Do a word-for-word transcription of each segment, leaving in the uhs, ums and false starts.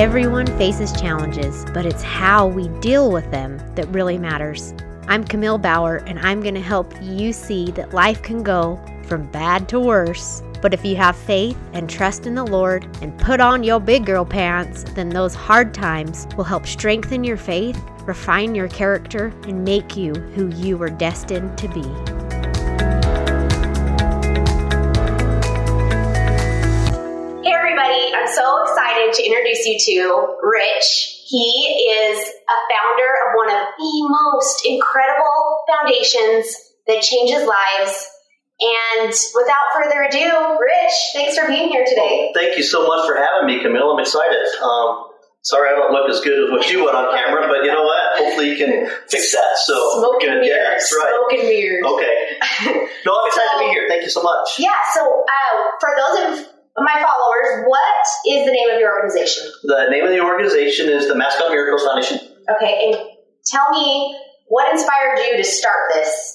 Everyone faces challenges, but it's how we deal with them that really matters. I'm Camille Bauer, and I'm going to help you see that life can go from bad to worse. But if you have faith and trust in the Lord and put on your big girl pants, then those hard times will help strengthen your faith, refine your character, and make you who you were destined to be. Hey everybody, I'm so excited to introduce you to Rich. He is a founder of one of the most incredible foundations that changes lives. And without further ado, Rich, thanks for being here today. Well, thank you so much for having me, Camille. I'm excited. Um, sorry I don't look as good as what you would on camera, but you know what? Hopefully you can fix that. So Smoke and mirrors. Yeah, that's right. Smoke and mirrors. Okay. No, I'm excited so, to be here. Thank you so much. Yeah, so uh, for those of my followers, what is the name of your organization? The name of the organization is the Mascot Miracles Foundation. Okay, and tell me what inspired you to start this?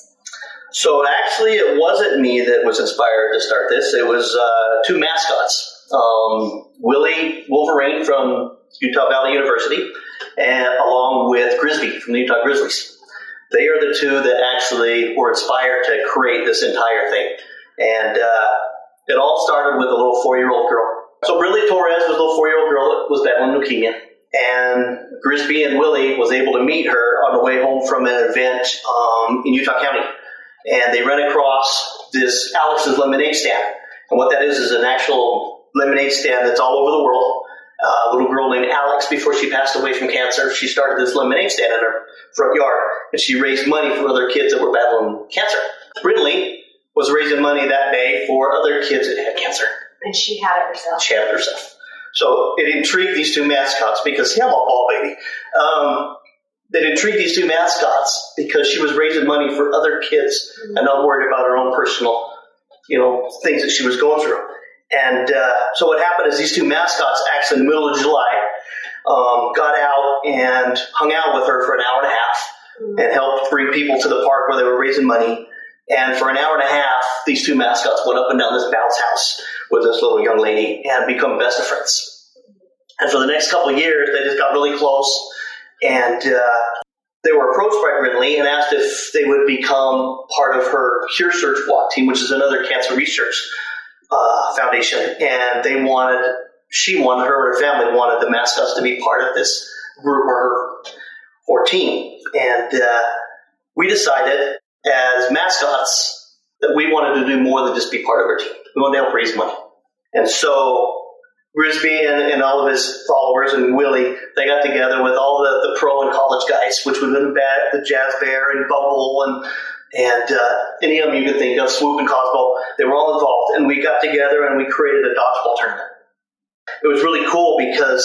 So actually, it wasn't me that was inspired to start this. It was uh, two mascots, um, Willie Wolverine from Utah Valley University, and along with Grisby from the Utah Grizzlies. They are the two that actually were inspired to create this entire thing. And uh, it all started with a little four-year-old girl. So Briley Torres was a little four-year-old girl that was battling leukemia. And Grisby and Willie was able to meet her on the way home from an event um, in Utah County. And they ran across this Alex's Lemonade Stand. And what that is is an actual lemonade stand that's all over the world. Uh, a little girl named Alex, before she passed away from cancer, she started this lemonade stand in her front yard. And she raised money for other kids that were battling cancer. Brindley was raising money that day for other kids that had cancer. And she had it herself. She had it herself. So it intrigued these two mascots because, yeah, I'm a ball baby. Um, That intrigued these two mascots because she was raising money for other kids mm-hmm. and not worried about her own personal, you know, things that she was going through. And uh, so what happened is these two mascots actually in the middle of July um, got out and hung out with her for an hour and a half mm-hmm. and helped bring people to the park where they were raising money. And for an hour and a half, these two mascots went up and down this bounce house with this little young lady and become best of friends. And for the next couple of years, they just got really close. And uh, they were approached by Brindley and asked if they would become part of her Cure Search Walk team, which is another cancer research uh, foundation. And they wanted, she wanted, her and her family wanted the mascots to be part of this group or her or team. And uh, we decided as mascots that we wanted to do more than just be part of her team. We wanted to help raise money. And so Grisby and, and all of his followers and Willie, they got together with all the, the pro and college guys, which would have been bad, the Jazz Bear and Bumble and and uh, any of them you could think of, Swoop and Cosmo. They were all involved, and we got together and we created a dodgeball tournament. It was really cool because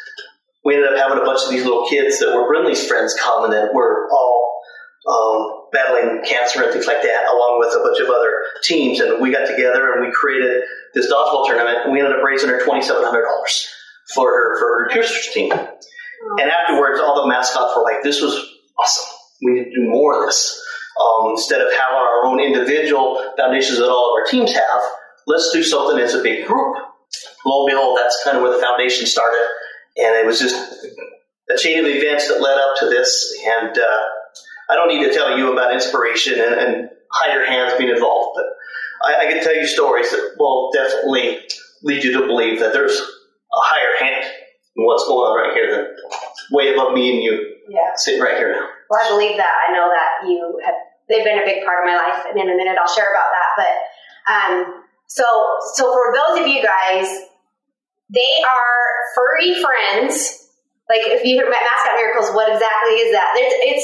we ended up having a bunch of these little kids that were Brindley's friends come and that were all um, battling cancer and things like that, along with a bunch of other teams. And we got together and we created this dodgeball tournament, and we ended up raising her twenty-seven hundred dollars for her for her Cure Search team. And afterwards, all the mascots were like, "This was awesome. We need to do more of this. Um, instead of having our own individual foundations that all of our teams have, let's do something as a big group." Lo and behold, that's kind of where the foundation started, and it was just a chain of events that led up to this. And uh, I don't need to tell you about inspiration and, and higher hands being involved, but I, I can tell you stories that will definitely lead you to believe that there's a higher hand in what's going on right here than way above me and you yeah. sitting right here now. Well, I believe that. I know that you have, they've been a big part of my life, and in a minute I'll share about that. But um, so, so for those of you guys, they are furry friends. Like if you hear Mascot Miracles, what exactly is that? It's, it's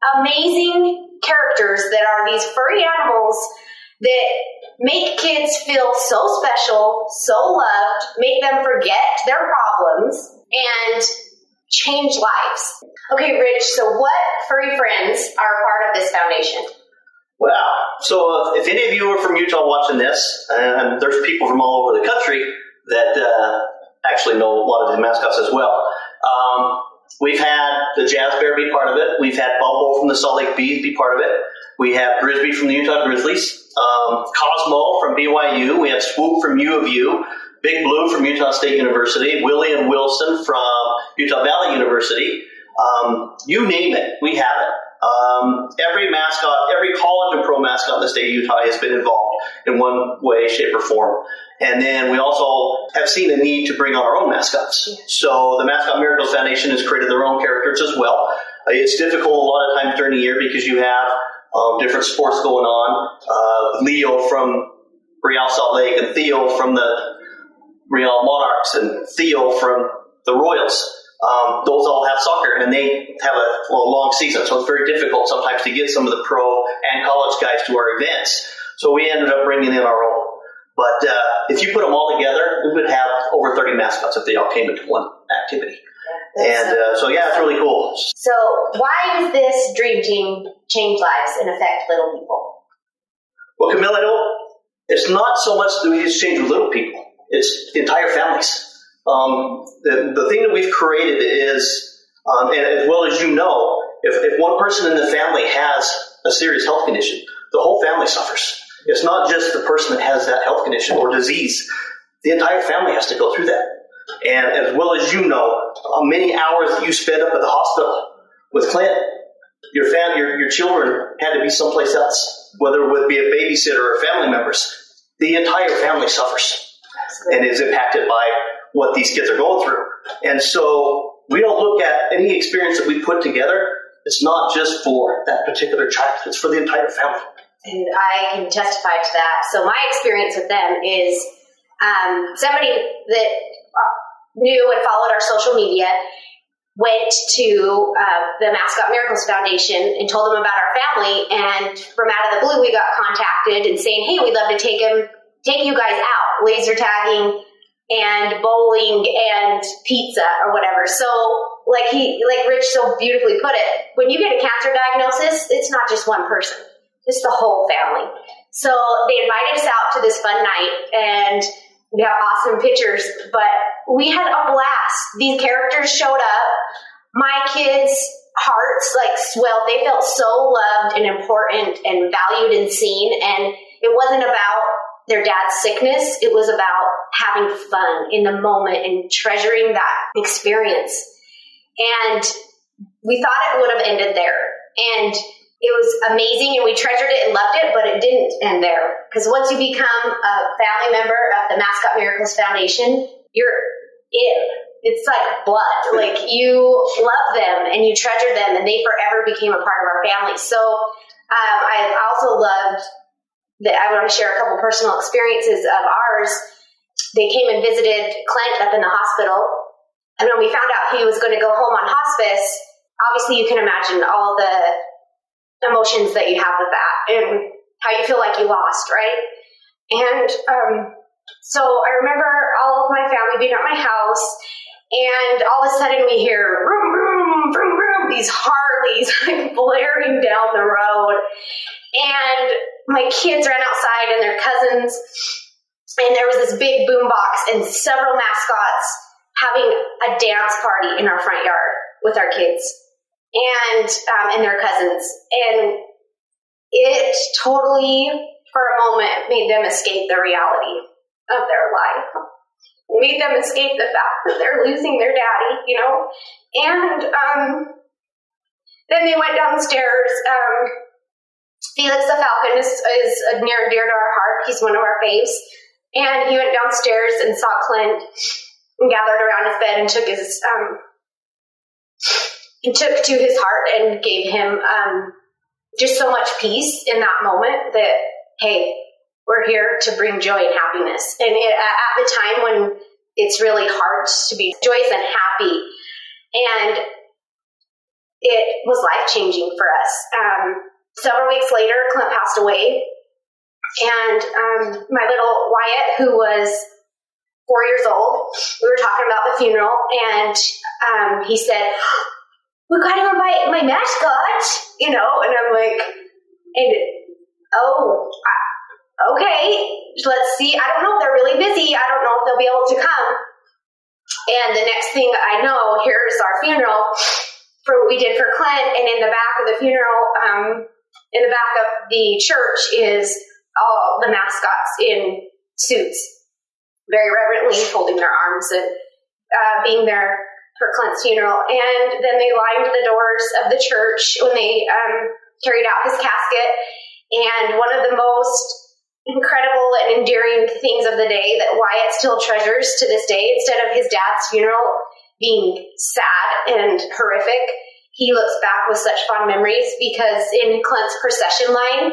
amazing characters that are these furry animals that make kids feel so special, so loved, make them forget their problems, and change lives. Okay, Rich, so what furry friends are part of this foundation? Wow. So uh, if any of you are from Utah watching this, and there's people from all over the country that uh, actually know a lot of the mascots as well. Um, we've had the Jazz Bear be part of it. We've had Bumble from the Salt Lake Bees be part of it. We have Grisby from the Utah Grizzlies, um, Cosmo from B Y U. We have Swoop from U of U. Big Blue from Utah State University, Willie and Wilson from Utah Valley University. Um, you name it, we have it. Um, every mascot, every college and pro mascot in the state of Utah has been involved in one way, shape, or form. And then we also have seen a need to bring on our own mascots. So the Mascot Miracles Foundation has created their own characters as well. Uh, it's difficult a lot of times during the year because you have um, different sports going on. Uh, Leo from Real Salt Lake and Theo from the Real Monarchs and Theo from the Royals. Um, those all have soccer, and they have a, a long season, so it's very difficult sometimes to get some of the pro and college guys to our events. So we ended up bringing in our own. But uh, if you put them all together, we would have over thirty mascots if they all came into one activity. And uh, so, yeah, it's really cool. So why does this dream team change lives and affect little people? Well, Camille, I don't, it's not so much that we exchange with little people. It's entire families. Um, the, the thing that we've created is, um, and as well as you know, if, if one person in the family has a serious health condition, the whole family suffers. It's not just the person that has that health condition or disease. The entire family has to go through that. And as well as you know, how many hours that you spend up at the hospital with Clint, your fam- your, your children had to be someplace else, whether it would be a babysitter or family members. The entire family suffers and is impacted by what these kids are going through. And so we don't look at any experience that we put together. It's not just for that particular child. It's for the entire family. And I can testify to that. So my experience with them is um, somebody that knew and followed our social media went to uh, the Mascot Miracles Foundation and told them about our family. And from out of the blue, we got contacted and saying, hey, we'd love to take him, take you guys out, laser tagging and bowling and pizza or whatever. So like he, like Rich so beautifully put it, when you get a cancer diagnosis, it's not just one person, it's the whole family. So they invited us out to this fun night, and we have awesome pictures, but we had a blast. These characters showed up. My kids' hearts like swelled. They felt so loved and important and valued and seen. And it wasn't about their dad's sickness. It was about having fun in the moment and treasuring that experience. And we thought it would have ended there. And it was amazing, and we treasured it and loved it, but it didn't end there. Because once you become a family member of the Mascot Miracles Foundation, you're in. It's like blood. Like, you love them and you treasure them, and they forever became a part of our family. So um, I also loved that I want to share a couple personal experiences of ours. They came and visited Clint up in the hospital. And when we found out he was going to go home on hospice, obviously you can imagine all the emotions that you have with that and how you feel like you lost, right? And um, so I remember all of my family being at my house, and all of a sudden we hear vroom, vroom, vroom, vroom, these Harleys like blaring down the road. And my kids ran outside and their cousins, and there was this big boom box and several mascots having a dance party in our front yard with our kids and um, and their cousins. And it totally, for a moment, made them escape the reality of their life. It made them escape the fact that they're losing their daddy, you know? And um, then they went downstairs. Um, Felix the Falcon is, is near and dear to our heart. He's one of our faves. And he went downstairs and saw Clint and gathered around his bed and took his um, and took to his heart and gave him um, just so much peace in that moment that, hey, we're here to bring joy and happiness. And it, at the time when it's really hard to be joyous and happy, and it was life-changing for us. Um, several weeks later, Clint passed away, and um, my little Wyatt, who was four years old, we were talking about the funeral, and um, he said, we got to invite my mascot, you know, and I'm like, and oh, okay, let's see. I don't know. They're really busy. I don't know if they'll be able to come. And the next thing I know, here's our funeral for what we did for Clint. And in the back of the funeral, um, in the back of the church is all the mascots in suits. very reverently folding their arms and uh, being there for Clint's funeral. And then they lined the doors of the church when they um, carried out his casket. And one of the most incredible and endearing things of the day that Wyatt still treasures to this day, instead of his dad's funeral being sad and horrific, he looks back with such fond memories, because in Clint's procession line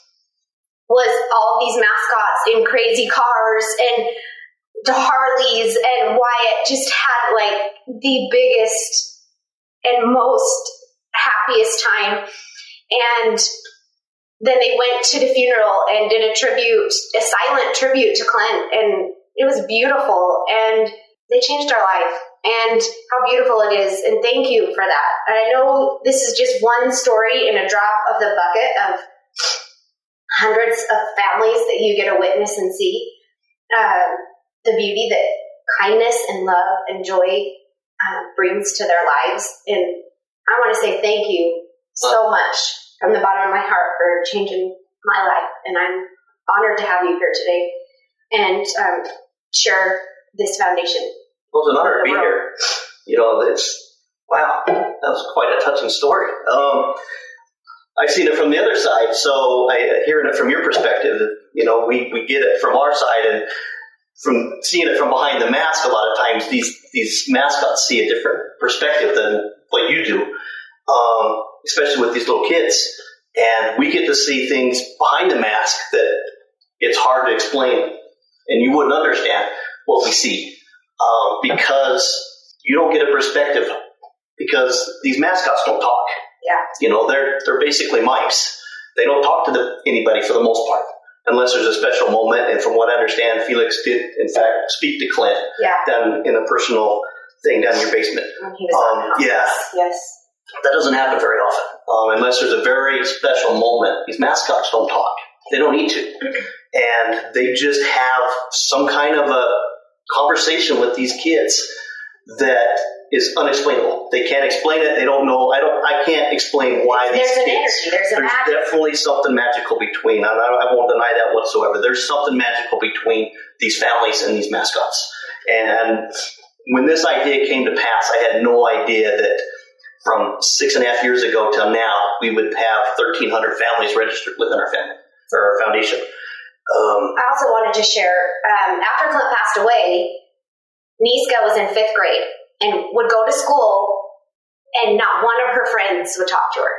was all these mascots in crazy cars and the Harleys, and Wyatt just had like the biggest and most happiest time. And then they went to the funeral and did a tribute, a silent tribute to Clint, and it was beautiful, and they changed our life, and how beautiful it is, and thank you for that. And I know this is just one story in a drop of the bucket of hundreds of families that you get to witness and see uh, the beauty that kindness and love and joy uh, brings to their lives. And I want to say thank you so much from the bottom of my heart for changing my life. And I'm honored to have you here today and um, share this foundation. Well, it's an honor to be here. You know, it's, wow, that was quite a touching story. Um, I've seen it from the other side, so I, hearing it from your perspective, you know, we, we get it from our side, and from seeing it from behind the mask, a lot of times these, these mascots see a different perspective than what you do, um, especially with these little kids. And we get to see things behind the mask that it's hard to explain, and you wouldn't understand what we see, um, because you don't get a perspective, because these mascots don't talk. Yeah. You know, they're they're basically mice. They don't talk to the, anybody for the most part, unless there's a special moment. And from what I understand, Felix did, in fact, speak to Clint yeah. down in a personal thing down in your basement. When he was um, yeah. Yes. That doesn't happen very often. Um, unless there's a very special moment. These mascots don't talk. They don't need to. And they just have some kind of a conversation with these kids that is unexplainable. They can't explain it. They don't know. I don't. I can't explain why there's these an kids. Energy. There's, a there's magic. definitely something magical between. I, I won't deny that whatsoever. There's something magical between these families and these mascots. And when this idea came to pass, I had no idea that from six and a half years ago till now, we would have thirteen hundred families registered within our family or our foundation. Um, I also wanted to share, um, after Clint passed away, Niska was in fifth grade and would go to school, and not one of her friends would talk to her.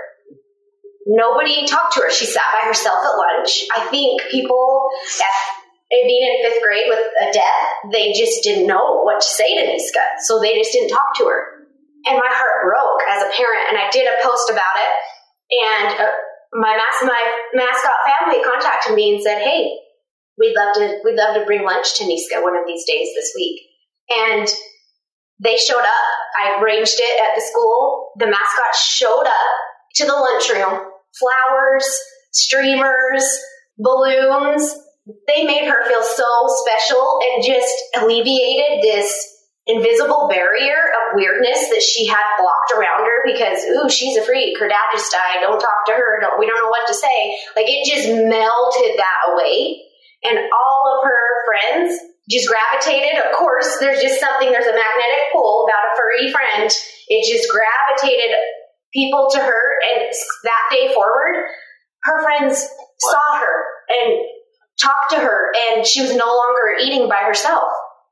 Nobody talked to her. She sat by herself at lunch. I think people, at being in fifth grade with a death, they just didn't know what to say to Niska, so they just didn't talk to her. And my heart broke as a parent, and I did a post about it, and uh, my mas- my mascot family contacted me and said, "Hey, we'd love to we'd love to bring lunch to Niska one of these days this week." And they showed up. I arranged it at the school. The mascot showed up to the lunchroom. Flowers, streamers, balloons. They made her feel so special and just alleviated this invisible barrier of weirdness that she had blocked around her because, ooh, she's a freak. Her dad just died. Don't talk to her. Don't, we don't know what to say. Like, it just melted that away. And all of her friends just gravitated. Of course, there's just something, there's a magnetic pull about a furry friend. It just gravitated people to her. And that day forward, her friends what? saw her and talked to her, and she was no longer eating by herself.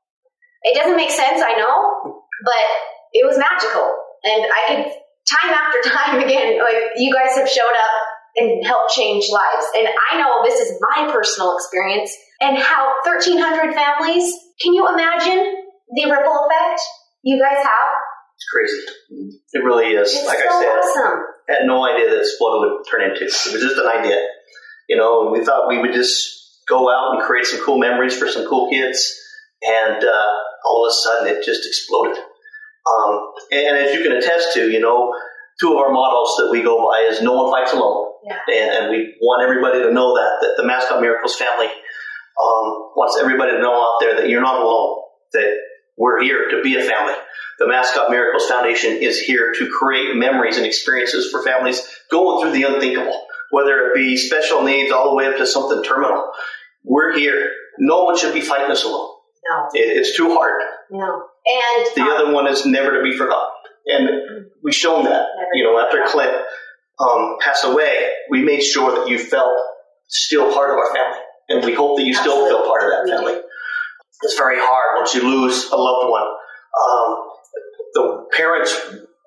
It doesn't make sense, I know, but it was magical. And I could, time after time again, like, you guys have showed up and helped change lives. And I know this is my personal experience, and how thirteen hundred families, can you imagine the ripple effect you guys have? It's crazy. It really is. It's like so I said, awesome. I had no idea that's what it would turn into. It was just an idea. You know, we thought we would just go out and create some cool memories for some cool kids. And uh, all of a sudden, it just exploded. Um, and as you can attest to, you know, two of our mottos that we go by is no one fights alone. Yeah. And, and we want everybody to know that, that the Mascot Miracles family um, wants everybody to know out there that you're not alone, that we're here to be a family. The Mascot Miracles Foundation is here to create memories and experiences for families going through the unthinkable, whether it be special needs all the way up to something terminal. We're here. No one should be fighting us alone. No. It, it's too hard. No. And the um, other one is never to be forgotten. And we've shown that, you know, after Clint um, passed away, we made sure that you felt still part of our family. And we hope that you Absolutely. Still feel part of that family. It's very hard once you lose a loved one. Um, the parents'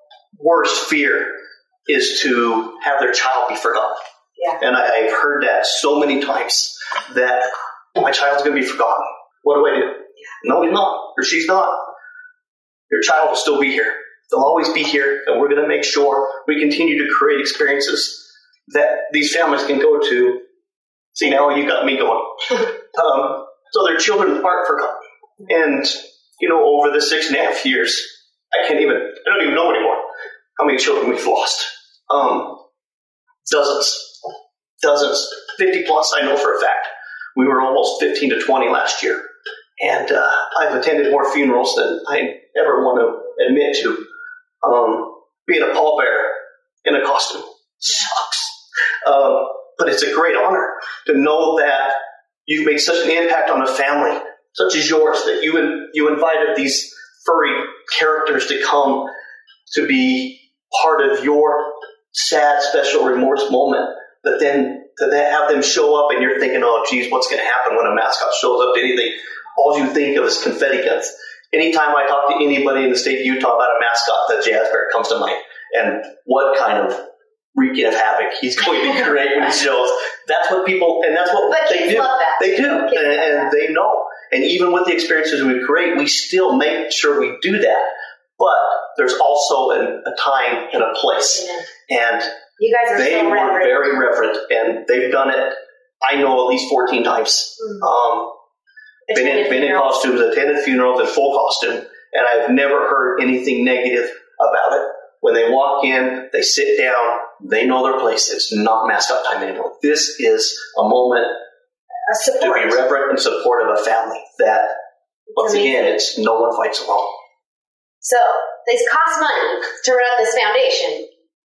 worst fear is to have their child be forgotten. Yeah. And I, I've heard that so many times that my child's going to be forgotten. What do I do? Yeah. No, he's not, or she's not. Your child will still be here. They'll always be here, and we're going to make sure we continue to create experiences that these families can go to. See, now you got me going. um, so their children aren't forgotten. And, you know, over the six and a half years, I can't even, I don't even know anymore how many children we've lost. Um, dozens. Dozens. fifty plus, I know for a fact. We were almost fifteen to twenty last year. And uh, I've attended more funerals than I ever want to admit to. Um, being a pallbearer in a costume sucks. Um, but it's a great honor to know that you've made such an impact on a family, such as yours, that you in, you invited these furry characters to come to be part of your sad, special remorse moment, but then to have them show up and you're thinking, oh, geez, what's going to happen when a mascot shows up to anything? All you think of is confetti guns. Anytime I talk to anybody in the state of Utah about a mascot, the jazz bear comes to mind. And what kind of wreaking of havoc he's going to create when he shows. That's what people, and that's what but they do. Love that. They do, and, and they know. And even with the experiences we create, we still make sure we do that. But there's also an, a time and a place. Yeah. And you guys are they so were reverent. very reverent, and they've done it, I know, at least fourteen times. Mm-hmm. Um, been in, been in costumes, attended funerals in full costume, and I've never heard anything negative about it. When they walk in, they sit down, they know their place. It's not mascot time anymore. This is a moment a to be reverent and supportive of a family that, once again, it's no one fights alone. So, this costs money to run this foundation.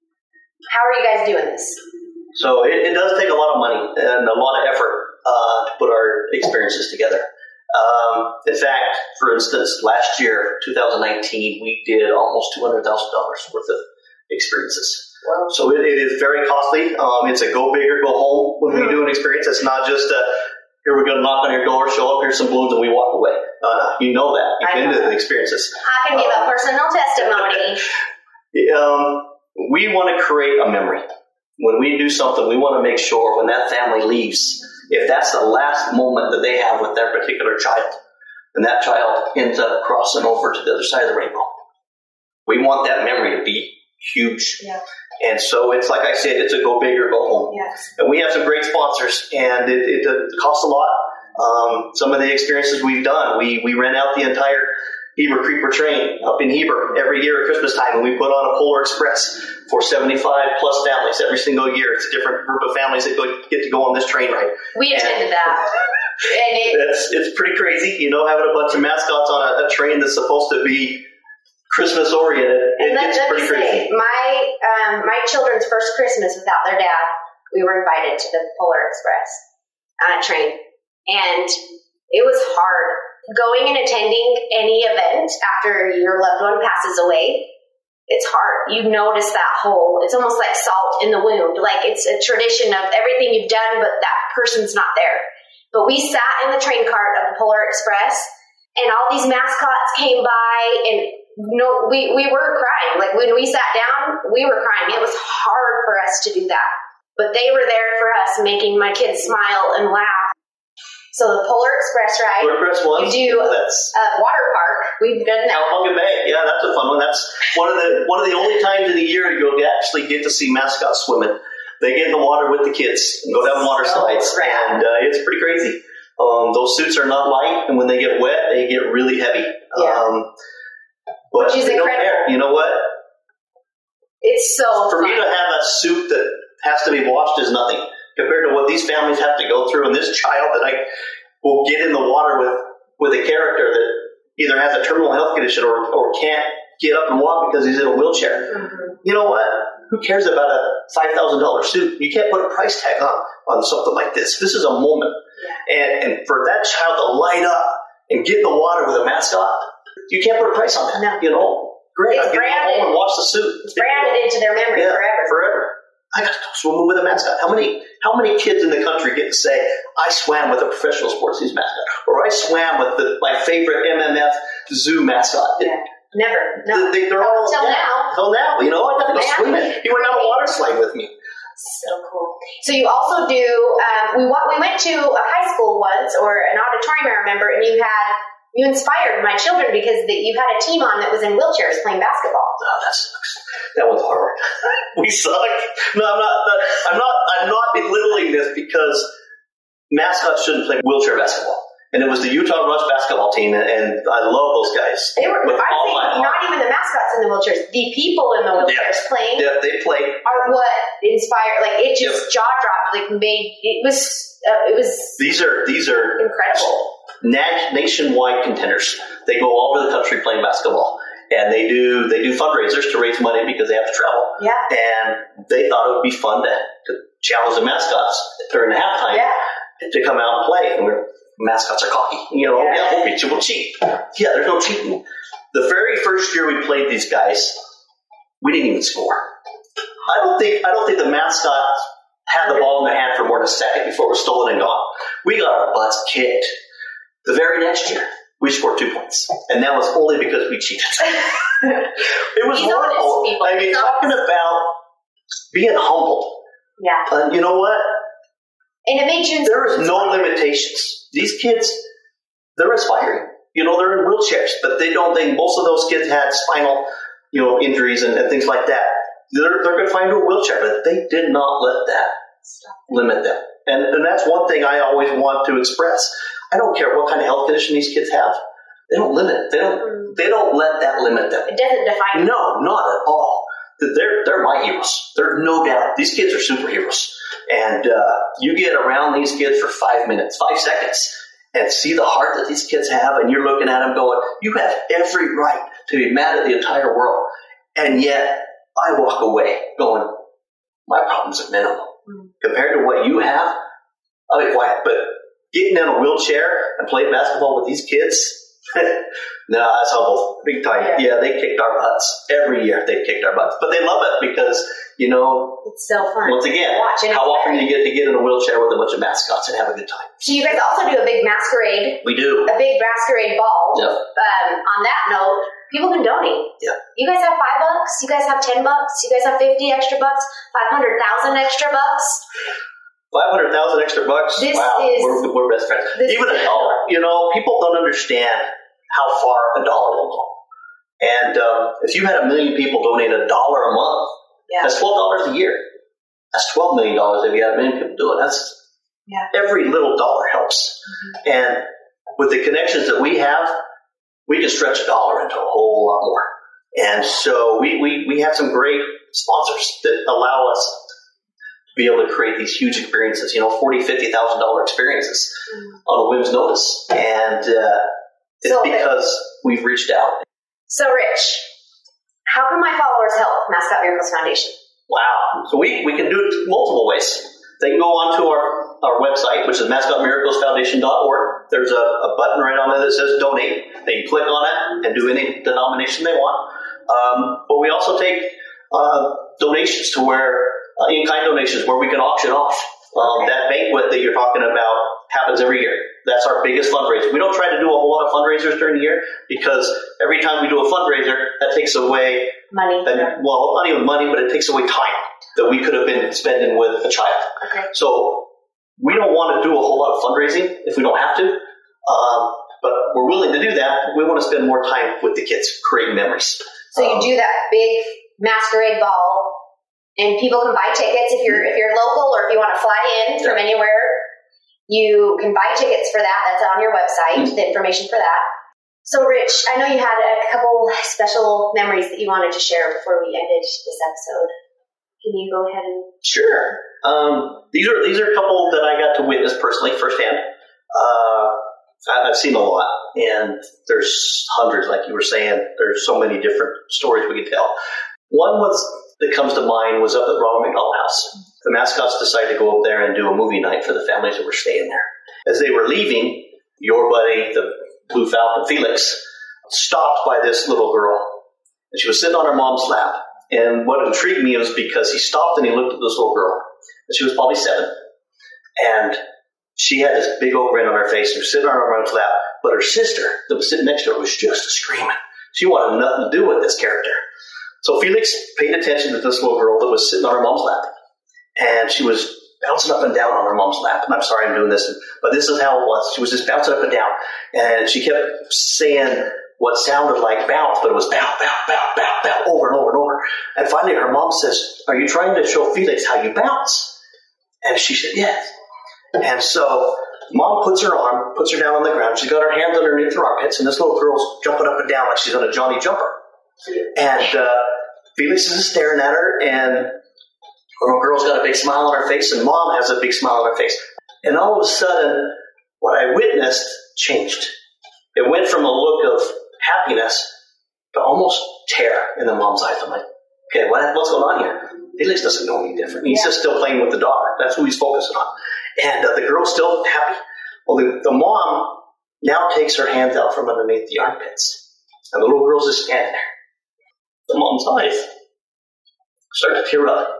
How are you guys doing this? So, it, it does take a lot of money and a lot of effort uh, to put our experiences together. Um, in fact, for instance, last year, two thousand nineteen, we did almost two hundred thousand dollars worth of experiences. Wow. So it, it is very costly. Um, it's a go big or go home when mm-hmm. we do an experience. It's not just a, here we're going to knock on your door, show up, here's some balloons, and we walk away. Uh, you know that. You've been to the experiences. I can give um, a personal testimony. um, we want to create a memory. When we do something, we want to make sure when that family leaves, if that's the last moment that they have with their particular child, and that child ends up crossing over to the other side of the rainbow, we want that memory to be huge. Yeah. And so it's like I said, it's a go big or go home. Yes. And we have some great sponsors, and it, it, it costs a lot. Um, some of the experiences we've done, we, we rent out the entire Heber Creeper train up in Heber every year at Christmas time, and we put on a Polar Express for seventy-five plus families every single year. It's a different group of families that go, get to go on this train ride. We attended and that. And it, it's, it's pretty crazy, you know, having a bunch of mascots on a, a train that's supposed to be Christmas oriented. It let, gets let pretty me say, crazy. My, um, my children's first Christmas without their dad, we were invited to the Polar Express on a train. And it was hard. Going and attending any event after your loved one passes away, it's hard. You notice that hole. It's almost like salt in the wound. Like it's a tradition of everything you've done, but that person's not there. But we sat in the train cart of the Polar Express, and all these mascots came by, and no, we, we were crying. Like when we sat down, we were crying. It was hard for us to do that. But they were there for us, making my kids smile and laugh. So the Polar Express ride, Polar Express one. You do that's a water park. We've done that. Cowabunga Bay. Yeah, that's a fun one. That's one of the one of the only times in the year you'll actually get to see mascots swimming. They get in the water with the kids and go down water slides, oh, and uh, it's pretty crazy. Um, those suits are not light, and when they get wet, they get really heavy. Yeah. Um, but Which is they don't incredible. care. You know what? It's so For fun. me to have a suit that has to be washed is nothing compared to what these families have to go through. And this child that I will get in the water with, with a character that either has a terminal health condition or, or can't get up and walk because he's in a wheelchair. Mm-hmm. You know what? Who cares about a five thousand dollars suit? You can't put a price tag on, on something like this. This is a moment. Yeah. And, and for that child to light up and get in the water with a mascot, you can't put a price on that. No. You know, great. It's I get branded. home and wash the suit. It's branded into their memory yeah, forever. Forever. I got to go swimming with a mascot. How many how many kids in the country get to say, I swam with a professional sports team's mascot, or I swam with the, my favorite M M F zoo mascot? Yeah. Never. No. They, they're all Till yeah, now. Till now, you know, I got to go Yeah. swimming. He went down a water slide with me. So cool. So you also do. Um, we wa- we went to a high school once, or an auditorium, I remember, and you had you inspired my children because the, you had a team on that was in wheelchairs playing basketball. Oh, that sucks. That was hard. We suck. No, I'm not. I'm not. I'm not belittling this because mascots shouldn't play wheelchair basketball. And it was the Utah Rush basketball team, and, and I love those guys. They were with all honestly, my heart. not even the mascots in the wheelchairs. The people in the wheelchairs Yeah. playing Yeah, they played. are what inspired. Like it just Yep. jaw dropped. Like made it was uh, it was These are these are incredible. na- nationwide contenders. They go all over the country playing basketball, and they do they do fundraisers to raise money because they have to travel. Yeah. And they thought it would be fun to, to challenge the mascots during the halftime Yeah. to come out and play. And we're, mascots are cocky, you know. Yeah. Yeah, we'll beat you. We'll cheat. Yeah, there's no cheating. The very first year we played these guys, we didn't even score. I don't think I don't think the mascots had the ball in their hand for more than a second before it was stolen and gone. We got our butts kicked. The very next year, we scored two points, and that was only because we cheated. It was He's horrible. honest, people. I mean, He's talking about being humble. Yeah. Uh, you know what? And it made you. There is no limitations. These kids, they're aspiring. You know, they're in wheelchairs, but they don't think most of those kids had spinal, you know, injuries and, and things like that. They're they're going to find a wheelchair, but they did not let that limit them. And and that's one thing I always want to express. I don't care what kind of health condition these kids have. They don't limit. They don't. They don't let that limit them. It doesn't define. No, not at all. They're they're my heroes. There's no doubt. These kids are superheroes. And uh, you get around these kids for five minutes, five seconds, and see the heart that these kids have, and you're looking at them going, you have every right to be mad at the entire world. And yet, I walk away going, my problems are minimal. Mm. Compared to what you have, I'll be quiet. But getting in a wheelchair and playing basketball with these kids, no, that's humble. Big time. Yeah. yeah, they kicked our butts. Every year they kicked our butts. But they love it because, you know, it's so fun. Once again, Watch, how often do you get to get in a wheelchair with a bunch of mascots and have a good time? So you guys also do a big masquerade. We do. A big masquerade ball. Yep. Um, on that note, people can donate. Yeah. You guys have five bucks. You guys have ten bucks. You guys have fifty extra bucks. Five hundred thousand extra bucks. Five hundred thousand extra bucks. This wow, is, we're, we're best friends. Even a dollar. You know, people don't understand how far a dollar will go. And um, if you had a million people donate a dollar a month, yeah. that's twelve dollars a year. That's twelve million dollars if you had a million people do it. That's yeah. Every little dollar helps. Mm-hmm. And with the connections that we have, we can stretch a dollar into a whole lot more. And so we, we, we have some great sponsors that allow us to be able to create these huge experiences, you know, forty thousand dollars, fifty thousand dollars experiences mm-hmm. on a whim's notice. And uh, it's so, because we've reached out. So, Rich, how can my followers help Mascot Miracles Foundation? Wow. So we, we can do it multiple ways. They can go onto our, our website, which is mascot miracles foundation dot org. There's a, a button right on there that says donate. They can click on it and do any denomination they want. Um, but we also take uh, donations to where, uh, in-kind donations, where we can auction off. Um, okay. That banquet that you're talking about happens every year. That's our biggest fundraiser. We don't try to do a whole lot of fundraisers during the year because every time we do a fundraiser, that takes away money. And, well, not even money, but it takes away time that we could have been spending with a child. Okay. So we don't want to do a whole lot of fundraising if we don't have to. Um, but we're willing to do that. We want to spend more time with the kids, creating memories. So um, you do that big masquerade ball, and people can buy tickets if you're if you're local or if you want to fly in from anywhere. You can buy tickets for that. That's on your website, mm-hmm. the information for that. So, Rich, I know you had a couple special memories that you wanted to share before we ended this episode. Can you go ahead and... Sure. Um, these are these are a couple that I got to witness personally, firsthand. Uh, I've seen a lot, and there's hundreds, like you were saying. There's so many different stories we could tell. One was that comes to mind was up at Ronald McDonald House. The mascots decided to go up there and do a movie night for the families that were staying there. As they were leaving, your buddy, the Blue Falcon, Felix, stopped by this little girl. And she was sitting on her mom's lap. And what intrigued me was because he stopped and he looked at this little girl. And she was probably seven. And she had this big old grin on her face. She was sitting on her mom's lap. But her sister that was sitting next to her was just screaming. She wanted nothing to do with this character. So Felix paid attention to this little girl that was sitting on her mom's lap. And she was bouncing up and down on her mom's lap. And I'm sorry I'm doing this, but this is how it was. She was just bouncing up and down. And she kept saying what sounded like bounce, but it was bow, bow, bow, bow, bow, over and over and over. And finally her mom says, "Are you trying to show Felix how you bounce?" And she said, "Yes." And so mom puts her arm, puts her down on the ground. She's got her hands underneath her armpits, and this little girl's jumping up and down like she's on a Johnny Jumper. And uh, Felix is staring at her, and the little girl's got a big smile on her face, and mom has a big smile on her face. And all of a sudden, what I witnessed changed. It went from a look of happiness to almost terror in the mom's eyes. I'm like, okay, what, what's going on here? Felix doesn't know any different. He's yeah. just still playing with the daughter. That's who he's focusing on. And uh, the girl's still happy. Well, the, the mom now takes her hands out from underneath the armpits. And the little girl's just standing there. The mom's eyes start to tear up.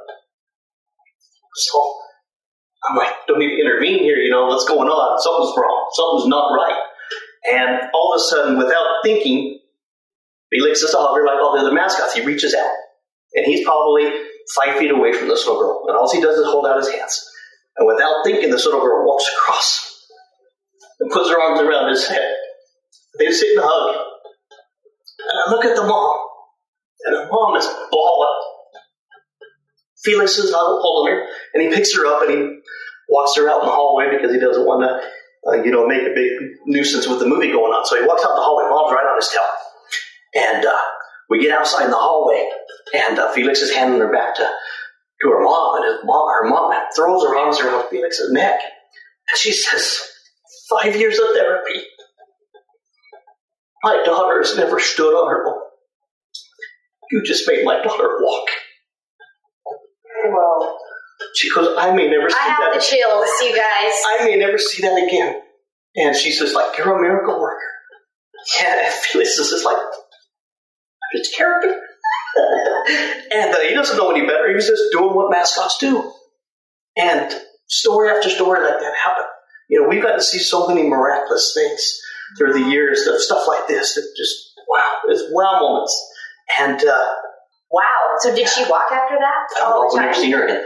So I'm like, don't need to intervene here. You know, what's going on? Something's wrong. Something's not right. And all of a sudden, without thinking, Felix is a hugger like all the other mascots. He reaches out. And he's probably five feet away from this little girl. And all he does is hold out his hands. And without thinking, this little girl walks across and puts her arms around his head. They sit and hug. And I look at the mom. And the mom is bawling. Felix is holding her. And he picks her up and he walks her out in the hallway because he doesn't want to, uh, you know, make a big nuisance with the movie going on. So he walks out the hallway. Mom's right on his tail. And uh, we get outside in the hallway. And uh, Felix is handing her back to, to her mom. And his mom, her mom throws her arms around Felix's neck. And she says, five years of therapy. My daughter has never stood on her own. You just made my daughter walk. Whoa. She goes, I may never see I that. have the chills, you guys. I may never see that again. And she's just like, you're a miracle worker. And Felix is just like, I'm just a character. And uh, he doesn't know any better. He's just doing what mascots do. And story after story like that happen. You know, we've got to see so many miraculous things through the years of stuff like this that just, wow, it's wow moments. And, uh, wow. So did she walk after that? I don't know. We've never seen her again.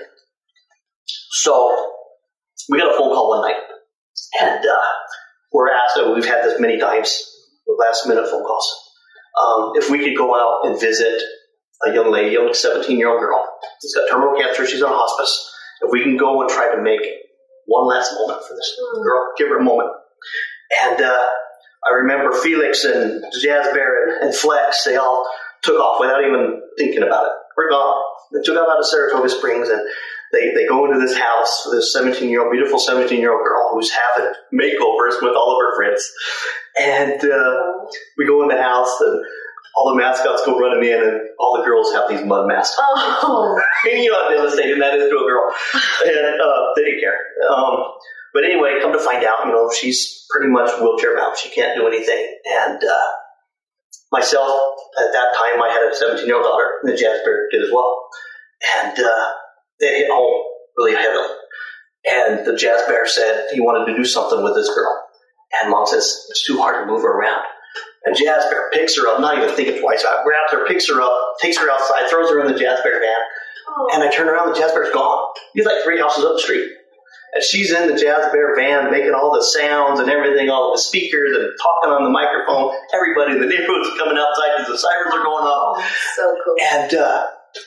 So we got a phone call one night. And uh, we're asked, uh, we've had this many times, last minute phone calls, um, if we could go out and visit a young lady, a young seventeen-year-old girl. She's got terminal cancer. She's on hospice. If we can go and try to make one last moment for this mm. girl, give her a moment. And uh, I remember Felix and Jazz Bear and, and Flex, they all took off without even thinking about it. We're gone. They took off out of Saratoga Springs, and they, they go into this house for this seventeen-year-old, beautiful seventeen-year-old girl who's having makeovers with all of her friends. And uh, we go in the house, and all the mascots go running in, and all the girls have these mud masks. Oh. And you know how devastating that is to a girl. And uh, they didn't care. Um, but anyway, come to find out, you know, she's pretty much wheelchair bound. She can't do anything. And uh, myself, at that time, I had a seventeen-year-old daughter, and the Jazz Bear did as well. And uh, they hit home really heavily. And the Jazz Bear said he wanted to do something with this girl. And Mom says, it's too hard to move her around. And Jazz Bear picks her up, not even thinking twice, I grabs her, picks her up, takes her outside, throws her in the Jazz Bear van. Oh. And I turn around, the Jazz Bear's gone. He's like three houses up the street. And she's in the Jazz Bear van making all the sounds and everything, all the speakers and talking on the microphone. Everybody in the neighborhood's coming outside because the sirens are going off. Oh, so cool. And uh,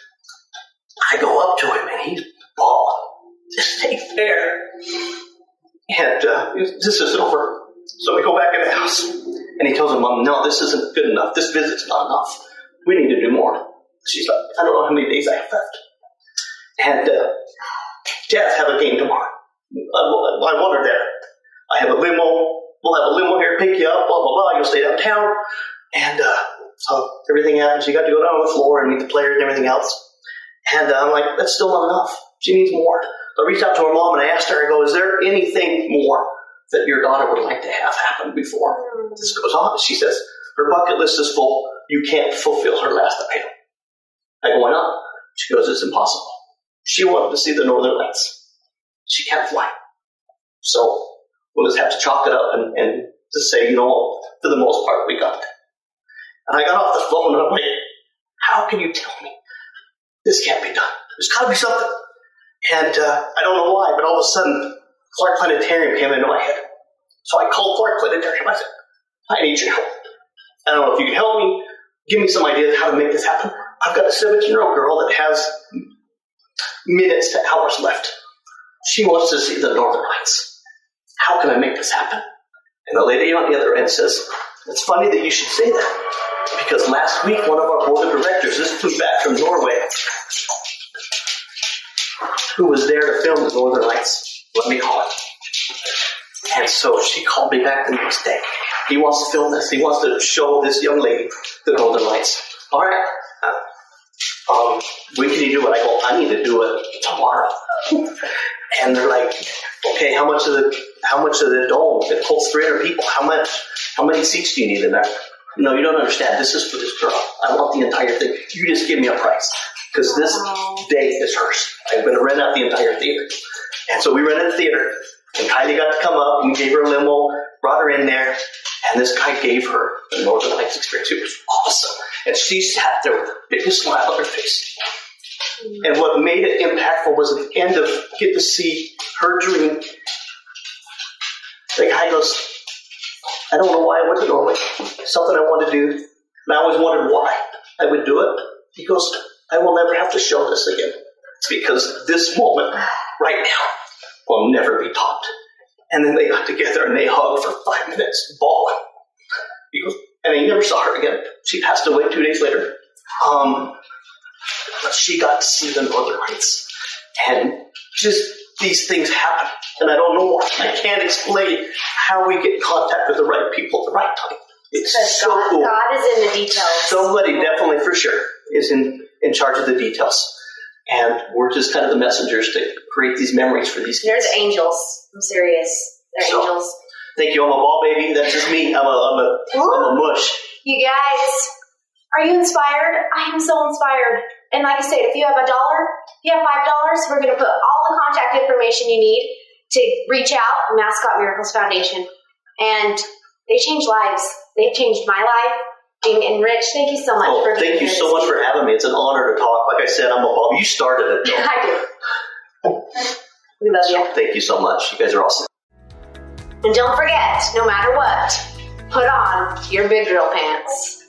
I go up to him, and he's bawling. This ain't fair. And uh, this isn't over. So we go back in the house, and he tells him, Mom, no, this isn't good enough. This visit's not enough. We need to do more. She's like, I don't know how many days I have left. And uh, Jazz have a game tomorrow. I, I want her there. I have a limo. We'll have a limo here, pick you up, blah, blah, blah. You'll stay downtown. And uh, so everything happens. You got to go down on the floor and meet the players and everything else. And uh, I'm like, that's still not enough. She needs more. So I reached out to her mom, and I asked her, I go, is there anything more that your daughter would like to have happen before this goes on? She says, her bucket list is full. You can't fulfill her last item. I go, why not? She goes, it's impossible. She wanted to see the Northern Lights. She can't fly. So we'll just have to chalk it up and, and just say, you know, for the most part, we got it. And I got off the phone and I'm like, how can you tell me this can't be done? There's got to be something. And uh, I don't know why, but all of a sudden, Clark Planetarium came into my head. So I called Clark Planetarium. I said, I need your help. I don't know if you can help me. Give me some ideas how to make this happen. I've got a seventeen-year-old girl that has minutes to hours left. She wants to see the Northern Lights. How can I make this happen? And the lady on the other end says, it's funny that you should say that, because last week one of our board of directors just flew back from Norway who was there to film the Northern Lights. Let me call it. And so she called me back the next day. He wants to film this. He wants to show this young lady the Northern Lights. All right. Uh, um, when can you do it? I go, I need to do it tomorrow. And they're like, okay, how much of the how much of the dome? It holds three hundred people. How much? How many seats do you need in there? No, you don't understand. This is for this girl. I want the entire thing. You just give me a price, because this day is hers. I'm going to rent out the entire theater. And so we rented the theater, and Kylie got to come up and gave her a limo, brought her in there, and this guy gave her the Northern Lights experience. It was awesome. And she sat there with the biggest smile on her face. And what made it impactful was at the end of get to see her dream. The guy goes, I don't know why I went to Norway. Something I wanted to do. And I always wondered why I would do it. He goes, I will never have to show this again. It's because this moment right now will never be topped. And then they got together and they hugged for five minutes, bawling. He goes, and he never saw her again. She passed away two days later. Um, but she got to see the Northern Lights. And just these things happen. And I don't know why. I can't explain how we get in contact with the right people at the right time. It's because so God, cool. God is in the details. Somebody definitely for sure is in, in charge of the details. And we're just kind of the messengers to create these memories for these kids. There's angels. I'm serious. They're So, angels. Thank you. I'm a ball baby. That's just me. I'm a, I'm a, I'm a mush. You guys, are you inspired? I am so inspired. And like I said, if you have a dollar, if you have five dollars, we're going to put all the contact information you need to reach out, Mascot Miracles Foundation. And they change lives. They've changed my life. And Rich, thank you so much Oh, for being thank you here. so much for having me. It's an honor to talk. Like I said, I'm a ball. You started it, though. I do. We love you. Thank you so much. You guys are awesome. And don't forget, no matter what, put on your big girl pants.